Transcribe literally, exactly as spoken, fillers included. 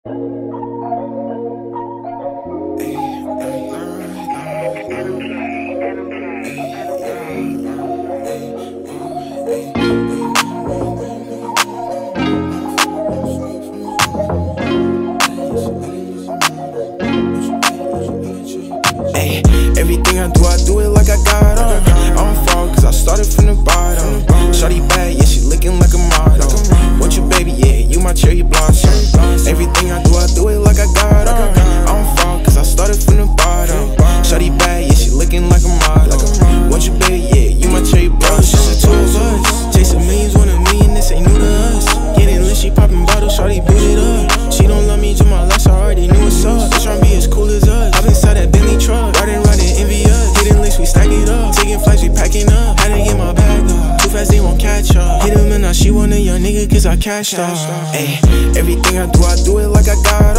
Ay, everything I do, I do it like I got on. I don't fall cause I started from the bottom. Shawty bad, yeah, she looking like a model. Want you, baby, yeah, you my cherry blossom. Everything I do, I do it like I got on. I don't fall cause I started from the bottom. Shawty bad, yeah, she looking like a model. Want you, baby, yeah, you my cherry blossom. It's the two of us, chasing millions, want a million, this ain't new to us. Getting lit, she popping bottles, shawty boot it up. She don't love me, just my last, I already knew what's up. They tryna be as cool as us. Hop inside that Bentley truck, riding, riding, envy us. Hitting licks, we stack it up. Taking flights, we packing up. Had to get my bag up. Too fast, they won't catch up. Hit him and now she want a young nigga cause I cashed up. Ayy, everything I do, I do it like I got